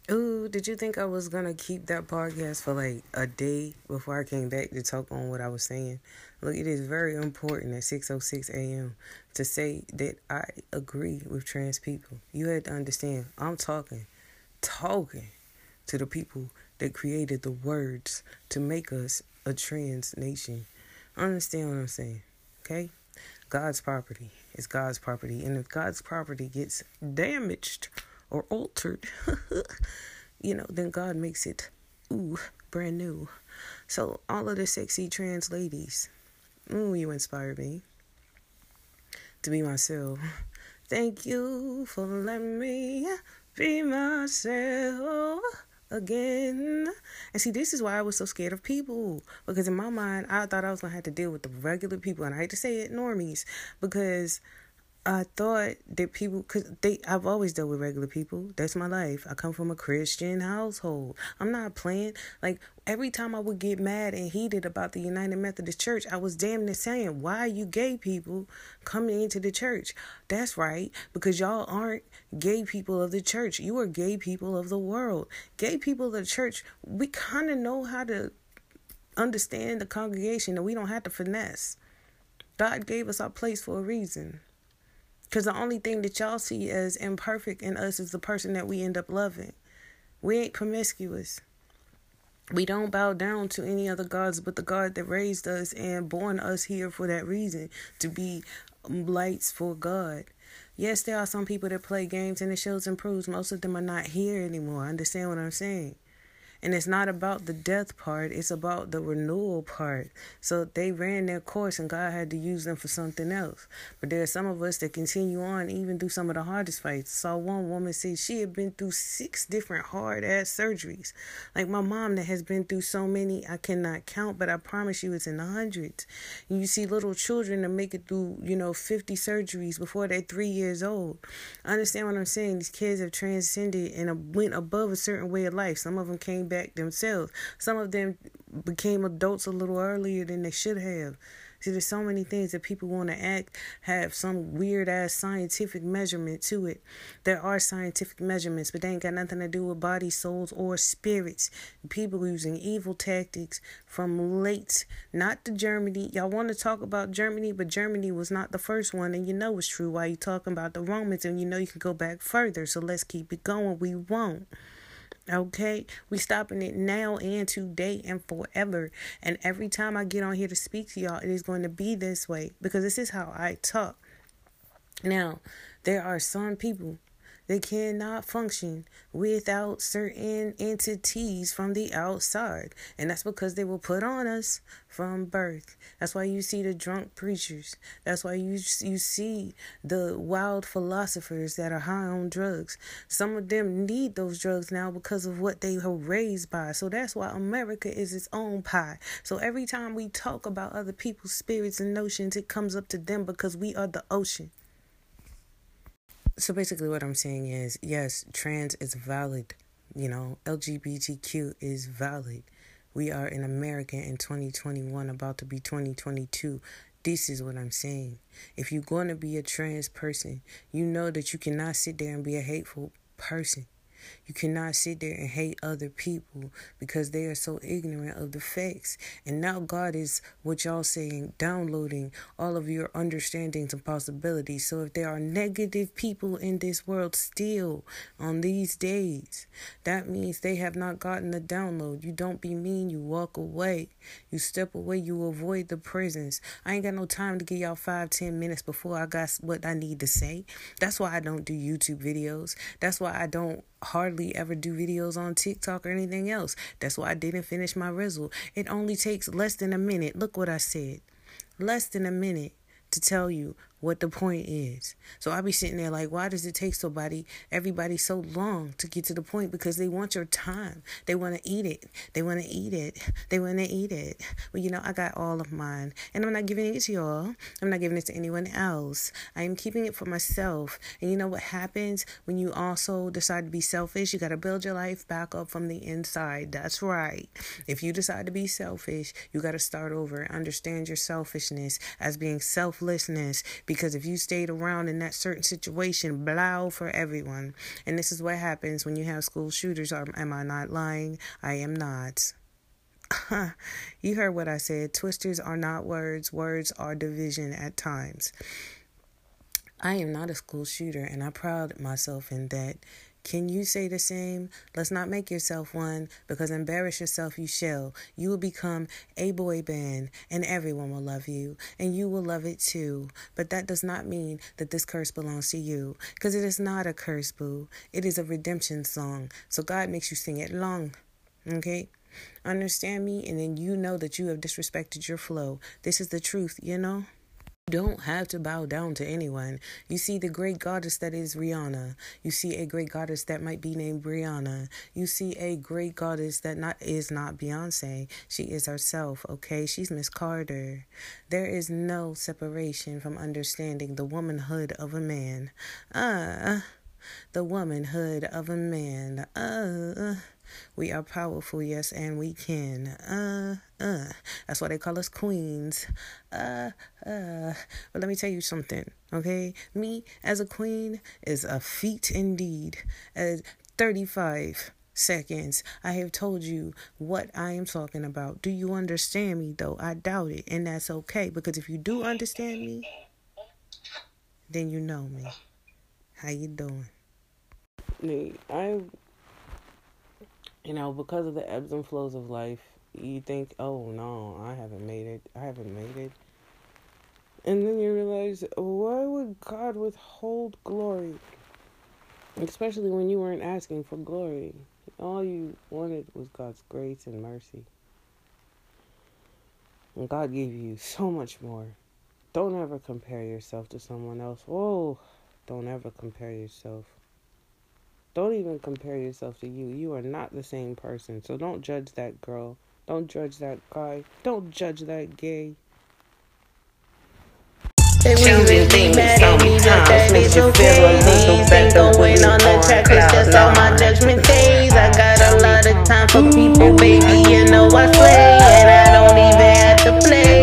Ooh, did you think I was gonna keep that podcast for like a day before I came back to talk on what I was saying? Look, it is very important at 6:06 a.m. to say that I agree with trans people. You had to understand, I'm talking to the people that created the words to make us a trans nation. Understand what I'm saying, okay? God's property is God's property, and if God's property gets damaged or altered, then God makes it, brand new. So all of the sexy trans ladies, you inspire me to be myself. Thank you for letting me be myself again. And see, this is why I was so scared of people, because in my mind I thought I was gonna have to deal with the regular people, and I hate to say it, normies, because I thought that people, I've always dealt with regular people. That's my life. I come from a Christian household. I'm not playing. Like, every time I would get mad and heated about the United Methodist Church, I was damn near saying, why are you gay people coming into the church? That's right, because y'all aren't gay people of the church. You are gay people of the world. Gay people of the church, we kind of know how to understand the congregation, and we don't have to finesse. God gave us our place for a reason. Because the only thing that y'all see as imperfect in us is the person that we end up loving. We ain't promiscuous. We don't bow down to any other gods but the God that raised us and born us here for that reason, to be lights for God. Yes, there are some people that play games and it shows and proves most of them are not here anymore. Understand what I'm saying? And it's not about the death part. It's about the renewal part. So they ran their course and God had to use them for something else. But there are some of us that continue on even through some of the hardest fights. Saw one woman say she had been through 6 different hard-ass surgeries. Like my mom that has been through so many, I cannot count, but I promise you it's in the hundreds. And you see little children that make it through, 50 surgeries before they're 3 years old. Understand what I'm saying? These kids have transcended and went above a certain way of life. Some of them came back themselves. Some of them became adults a little earlier than they should have. See, there's so many things that people want to have some weird-ass scientific measurement to it. There are scientific measurements, but they ain't got nothing to do with bodies, souls, or spirits. People using evil tactics from not to Germany. Y'all want to talk about Germany, but Germany was not the first one, and it's true. Why you talking about the Romans, and you can go back further, so let's keep it going. We won't. Okay, we stopping it now and today and forever. And every time I get on here to speak to y'all, it is going to be this way, because this is how I talk. Now, there are some people that cannot function without certain entities from the outside. And that's because they were put on us from birth. That's why you see the drunk preachers. That's why you see the wild philosophers that are high on drugs. Some of them need those drugs now because of what they were raised by. So that's why America is its own pie. So every time we talk about other people's spirits and notions, it comes up to them because we are the ocean. So basically what I'm saying is, yes, trans is valid. LGBTQ is valid. We are in America in 2021, about to be 2022. This is what I'm saying. If you're going to be a trans person, you know that you cannot sit there and be a hateful person. You cannot sit there and hate other people because they are so ignorant of the facts. And now God is, what y'all saying, downloading all of your understandings and possibilities. So if there are negative people in this world still on these days, that means they have not gotten the download. You don't be mean, you walk away. You step away, you avoid the presence. I ain't got no time to give y'all 5-10 minutes before I got what I need to say. That's why I don't do YouTube videos. That's why I don't hardly ever do videos on TikTok or anything else. That's why I didn't finish my Rizzle. It only takes less than a minute. Look what I said. Less than a minute to tell you what the point is. So I be sitting there like, why does it take everybody so long to get to the point? Because they want your time. They want to eat it. They want to eat it. They want to eat it. Well, I got all of mine, and I'm not giving it to y'all. I'm not giving it to anyone else. I am keeping it for myself. And you know what happens when you also decide to be selfish? You got to build your life back up from the inside. That's right. If you decide to be selfish, you got to start over. Understand your selfishness as being selflessness. Because if you stayed around in that certain situation, blow for everyone. And this is what happens when you have school shooters. Am I not lying? I am not. You heard what I said. Twisters are not words. Words are division at times. I am not a school shooter, and I pride myself in that. Can you say the same? Let's not make yourself one, because embarrass yourself you shall. You will become a boy band, and everyone will love you, and you will love it too. But that does not mean that this curse belongs to you, because it is not a curse, boo. It is a redemption song, so God makes you sing it long, okay? Understand me, and then you know that you have disrespected your flow. This is the truth, you know? You don't have to bow down to anyone. You see the great goddess that is Rihanna. You see a great goddess that might be named Brianna. You see a great goddess that is not Beyonce. She is herself, okay? She's Miss Carter. There is no separation from understanding the womanhood of a man. The womanhood of a man. We are powerful, yes, and we can. That's why they call us queens. But let me tell you something, okay? Me as a queen is a feat indeed. At 35 seconds, I have told you what I am talking about. Do you understand me, though? I doubt it, and that's okay, because if you do understand me, then you know me. How you doing? Because of the ebbs and flows of life, you think, oh, no, I haven't made it. And then you realize, why would God withhold glory? Especially when you weren't asking for glory. All you wanted was God's grace and mercy. And God gave you so much more. Don't ever compare yourself to someone else. Whoa, don't ever compare yourself. Don't even compare yourself to you. You are not the same person. So don't judge that girl. Don't judge that guy. Don't judge that gay. Children think sometimes makes you feel a little better going on the track. It's just all my judgment days. I got a lot of time for people, baby. You know I slay, and I don't even have to play.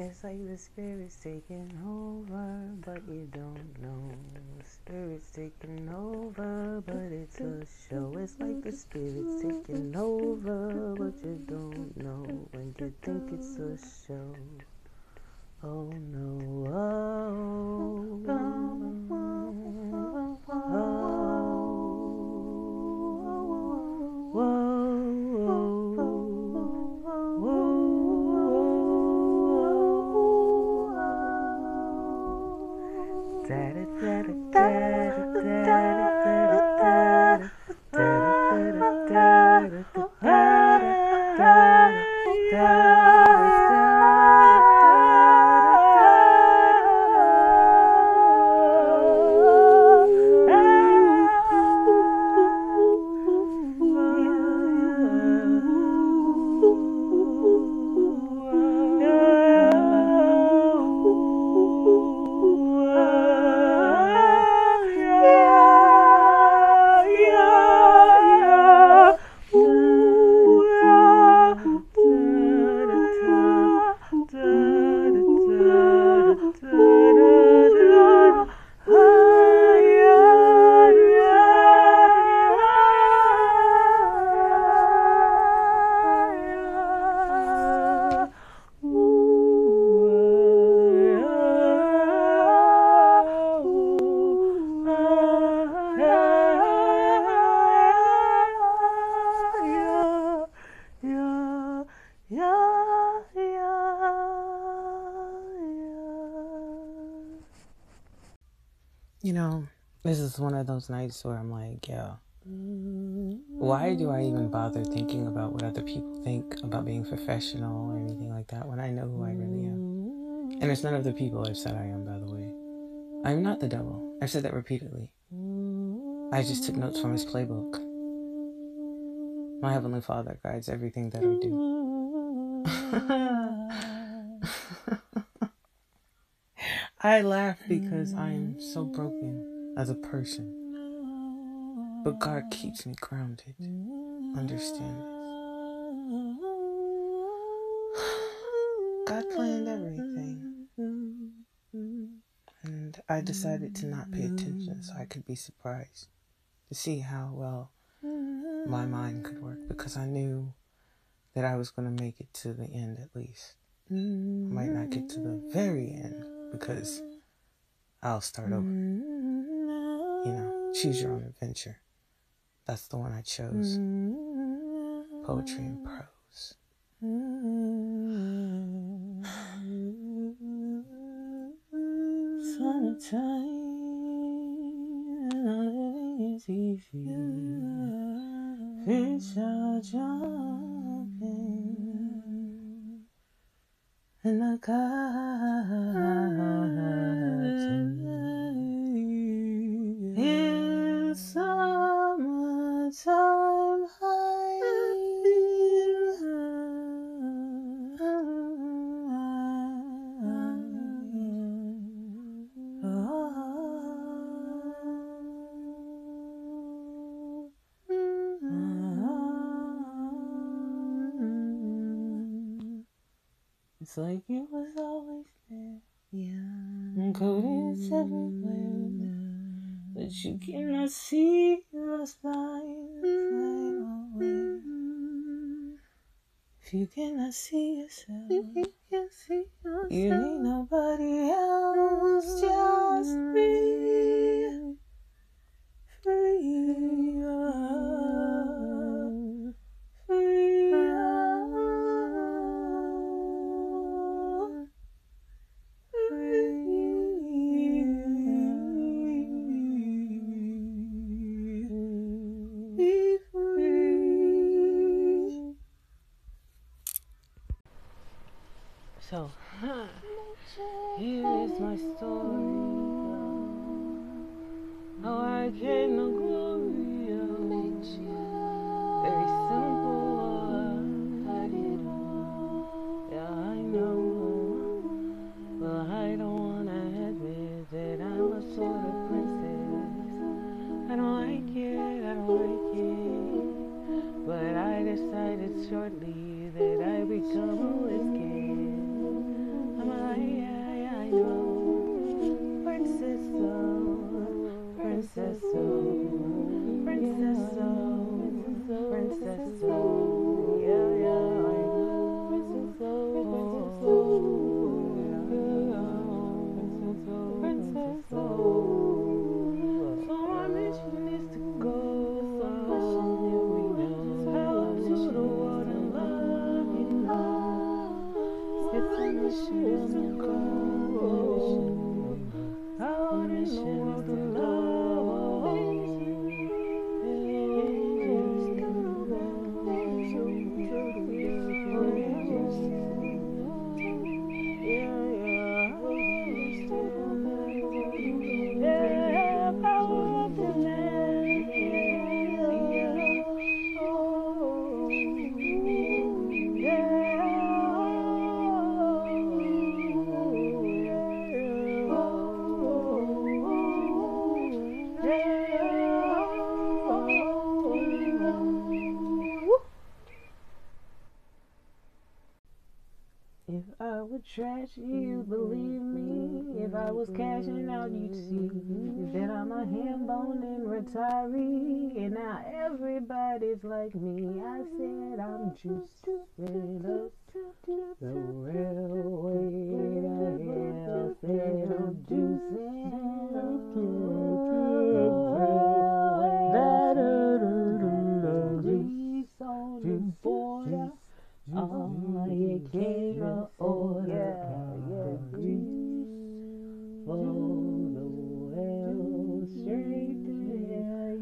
It's like the spirit's taking over, but you don't know. The spirit's taking over, but it's a show. It's like the spirit's taking over, but you don't know when you think it's a show. Oh no, oh, You know, this is one of those nights where I'm like, yeah, why do I even bother thinking about what other people think about being professional or anything like that when I know who I really am? And it's none of the people I've said I am, by the way. I'm not the devil. I've said that repeatedly. I just took notes from his playbook. My Heavenly Father guides everything that I do. I laugh because I am so broken as a person. But God keeps me grounded. Understand this. God planned everything. And I decided to not pay attention so I could be surprised to see how well my mind could work, because I knew that I was going to make it to the end at least. I might not get to the very end because I'll start over. You know, choose your own adventure. That's the one I chose. Poetry and prose. Summertime is easy. Fish are jumping in the cotton. In summertime high. It's like you was always there, yeah. And coatings everywhere, but you cannot see the signs away. If you cannot see yourself, you need nobody else, just be free. So, here is my story, how I came to glory. Very simple, yeah, I know. Well, I don't wanna admit that I'm a sort of princess. I don't like it, but I decided shortly that I become a whiskey. I'm a If I would trash you, believe me. If I was cashing out, you'd see that I'm a ham-bone and retiree. And now everybody's like me. I said I'm just fed up. The railway to hell said I'm juicing up. Grease on the border. Oh, you can't order grease for the well, straight to hell,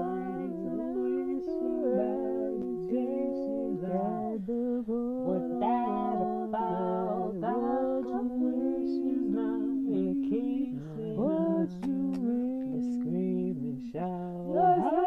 without a fault, what you wish is not, you keep saying what you wish, you scream and shout.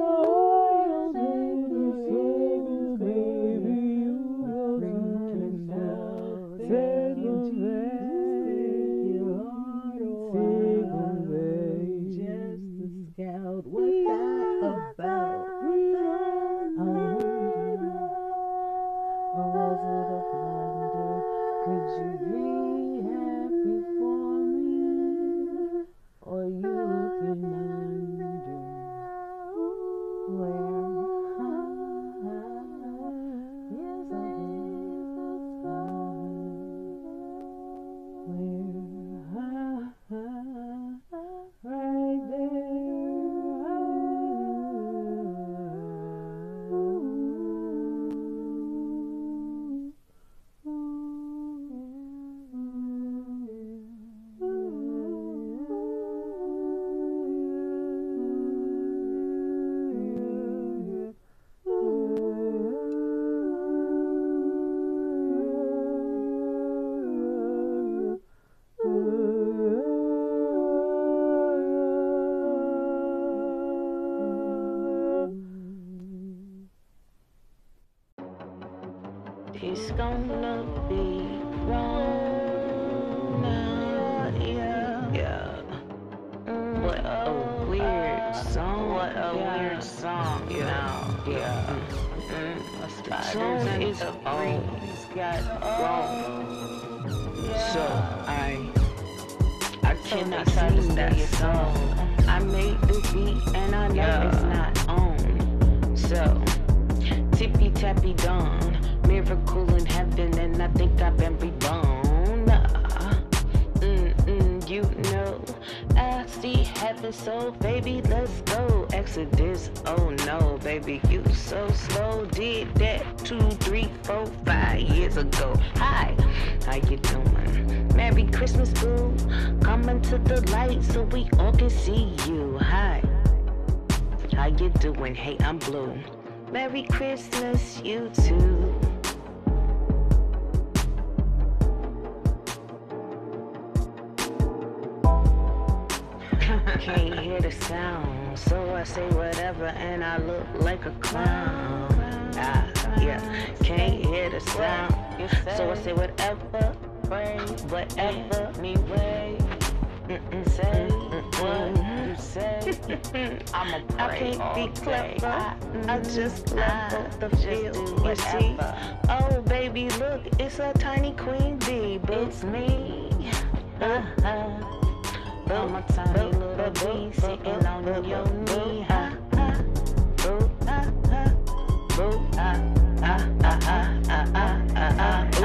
It's gonna be wrong now, yeah. What a weird song, you know, yeah. The tone is always got wrong, so I cannot sing that song. I made the beat and I know it's not on, so tippy tappy dawn. Miracle in heaven, and I think I've been reborn. You know, I see heaven, so baby, let's go. Exodus, oh no, baby, you so slow. Did that 2, 3, 4, 5 years ago. Hi, how you doing? Merry Christmas, boo. Coming to the light so we all can see you. Hi, how you doing? Hey, I'm blue. Merry Christmas, you too. Can't hear the sound, so I say whatever and I look like a clown. Yeah, can't hear the sound, so I say whatever, whatever, me way. Say what you say. I'ma pray. I can't be clever. I just love the feel. You see? Oh baby, look, it's a tiny queen bee. It's me. I'm a tiny little bee sitting on your knee. Boo, boo,